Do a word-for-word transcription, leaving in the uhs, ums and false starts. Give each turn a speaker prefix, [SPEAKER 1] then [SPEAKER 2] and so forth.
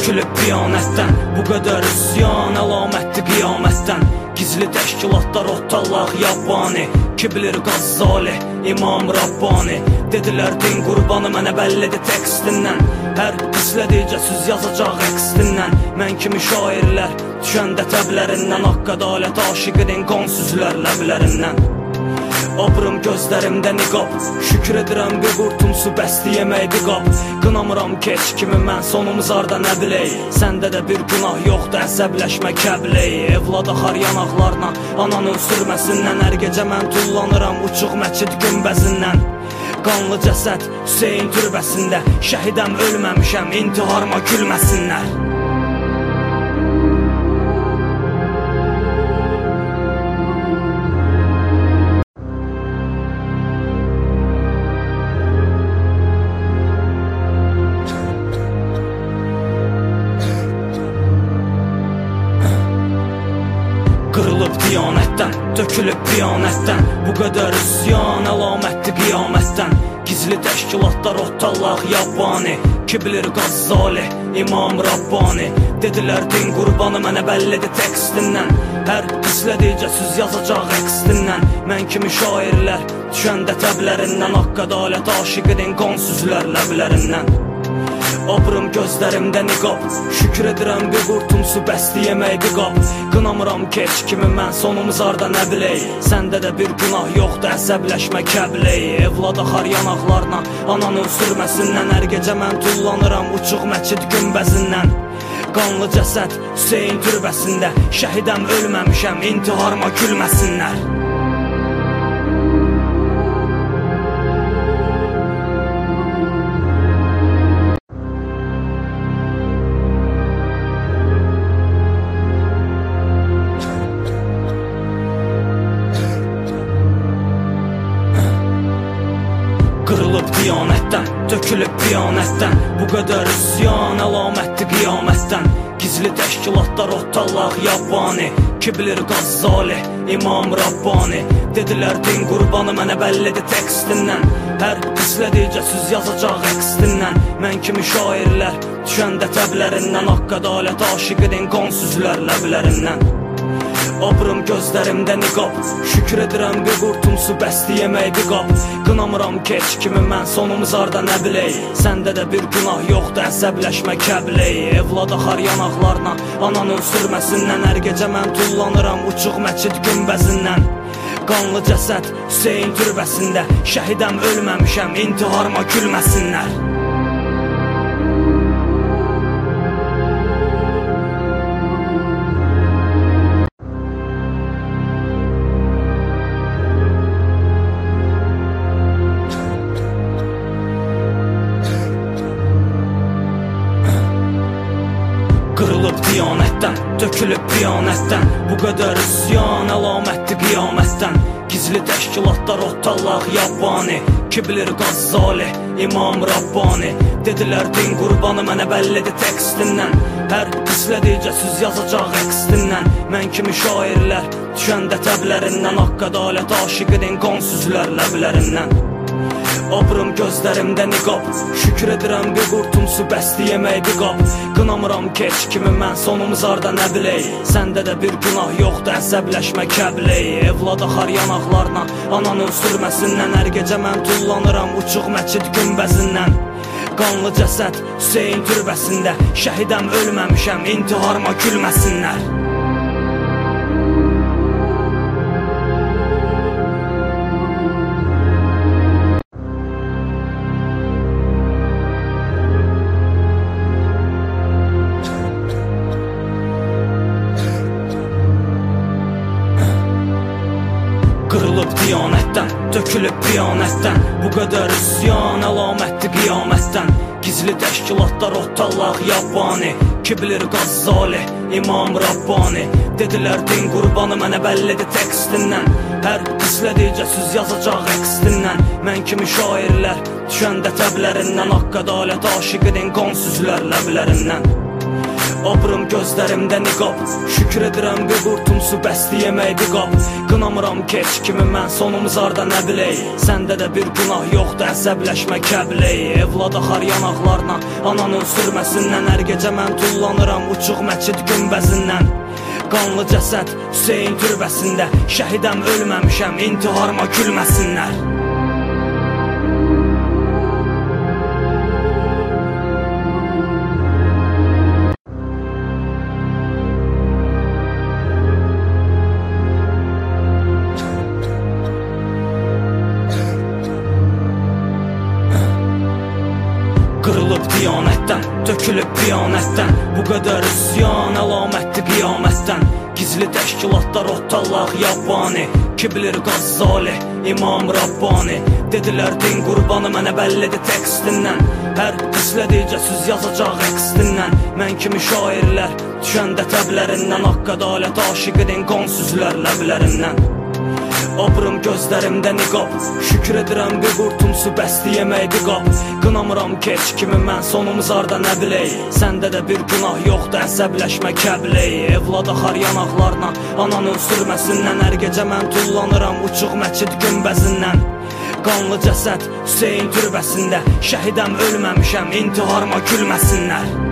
[SPEAKER 1] tökülüb qiyamətdən. Bu qədər üsyan əlamətdir qiyamətdən. Gizli təşkilatlar otallaq yabbani, ki bilir Qazzali, İmam Rabbani. Dedilər din qurbanı mənə bəllidir tekstindən. Hər pisledikcə söz yazacaq əksdindən. Mən kimi şairlər düşəndə təblərindən. Haqq ədalət aşiqidin qonsüzlər ləblərindən. Abrım gözlərimdə niqab, şükür edirəm bir qurtum su bəsti yeməkdi qab. Qınamıram keç kimi mən sonumuz arda nə bilək. Səndə də bir günah yoxdur əsəbləşmə kəblək. Evlad axar yanaqlarına ananın sürməsindən. Hər gecə mən tullanıram uçuq məçid günbəzindən. Qanlı cəsəd Hüseyin türbəsində. Şəhidəm ölməmişəm intiharıma gülməsinlər. Qırılıb diyanətdən, tökülüb diyanətdən. Bu qədər üsyan əlamətdir qiyamətdən. Gizli təşkilatlar otallaq yabbani, ki bilir Qazzali, İmam Rabbani. Dedilər din qurbanı mənə bəllidir tekstindən. Hər pisledikcə söz yazacaq əksdindən. Mən kimi şairlər düşəndə təblərindən. Haqq ədalət aşiqidin qonsüzlər ləblərindən. Abrım gözlərimdə niqab, şükür edirəm bir qurtum su bəsti yeməkdi qab. Qınamıram keç kimi mən sonumuz arda nə bilək. Səndə də bir günah yoxdur əsəbləşmə kəblək. Evlad axar yanaqlarına ananın sürməsindən. Hər gecə mən tullanıram uçuq məçid günbəzindən. Qanlı cəsəd Hüseyin türbəsində. Şəhidəm ölməmişəm intiharıma gülməsinlər. Qırılıb diyanətdən, tökülüb qiyamətdən. Bu qədər üsyan əlamətdir qiyamətdən. Gizli təşkilatlar otallaq yabbani, ki bilir Qazzali, İmam Rabbani. Dedilər din qurbanı mənə bəllidir tekstindən. Hər pisledikcə söz yazacaq əksdindən. Mən kimi şairlər düşəndə təblərindən. Haqq ədalət aşiqidin qonsüzlər ləblərindən. Abrım gözlərimdə niqab, şükür edirəm bir qurtum su bəsti yeməkdi qab. Qınamıram keç kimi mən sonumuz arda nə bilək. Səndə də bir günah yoxdur əsəbləşmə kəblək. Evlad axar yanaqlarına ananın sürməsindən. Hər gecə mən tullanıram uçuq məçid günbəzindən. Qanlı cəsəd Hüseyin türbəsində. Şəhidəm ölməmişəm intiharıma gülməsinlər. Qırılıb diyanətdən, tökülüb qiyamətdən. Bu qədər üsyan əlamətdir qiyamətdən. Gizli təşkilatlar otallaq yabbani, ki bilir Qazzali, İmam Rabbani. Dedilər din qurbanı mənə bəllidir tekstindən. Hər pisledikcə söz yazacaq əksdindən. Mən kimi şairlər düşəndə təblərindən. Haqq ədalət aşiqidin qonsüzlər ləblərindən. Abrım gözlərimdə niqab, şükür edirəm bir qurtum su bəsti yeməkdi qab. Qınamıram keç kimi mən sonumuz arda nə bilək. Səndə də bir günah yoxdur əsəbləşmə kəblək. Evlad axar yanaqlarına ananın sürməsindən. Hər gecə mən tullanıram uçuq məçid günbəzindən. Qanlı cəsəd Hüseyin türbəsində. Şəhidəm ölməmişəm intiharıma gülməsinlər. Qırılıb diyanətdən, tökülüb qiyamətdən. Bu qədər üsyan əlamətdir qiyamətdən. Gizli təşkilatlar otallaq yabbani, ki bilir Qazzali, İmam Rabbani. Dedilər din qurbanı mənə bəllidir tekstindən. Hər pisledikcə söz yazacaq əksdindən. Mən kimi şairlər düşəndə təblərindən. Haqq ədalət aşiqidin qonsüzlər ləblərindən. Obrum gözlərimdə niqab, şükür edirəm bir qurtum su bəsli yeməkdi qab. Qınamıram keç kimi mən sonumuz arda nə bilək. Səndə də bir günah yoxdur əsəbləşmə kəblək. Evlad axar yanaqlarına ananın sürməsindən. Hər gecə mən tullanıram uçuq məçid günbəzindən. Qanlı cəsəd Hüseyin türbəsində. Şəhidəm ölməmişəm intiharıma gülməsinlər. Qırılıb diyanətdən, tökülüb piyanətdən. Bu qədər üsyan əlamətdir qiyamətdən. Gizli təşkilatlar otallaq yabani. Ki bilir Qazzali, İmam Rabbani. Dedilər din qurbanı mənə bəllidir tekstindən. Hər pisledicə söz yazacaq əksdindən. Mən kimi şairlər düşəndə təblərindən. Haqq ədalət aşiqidin qonsüzlər ləblərindən. Obrum gözlərimdə niqab, şükür edirəm bir qurtum su bəsli yeməkdi qab. Qınamıram keç kimi mən sonumuz arda nə bilək. Səndə də bir günah yoxdur əsəbləşmə kəblək. Evlad axar yanaqlarına ananın sürməsindən. Hər gecə mən tullanıram uçuq məçid günbəzindən. Qanlı cəsəd Hüseyin türbəsində. Şəhidəm ölməmişəm intiharıma gülməsinlər.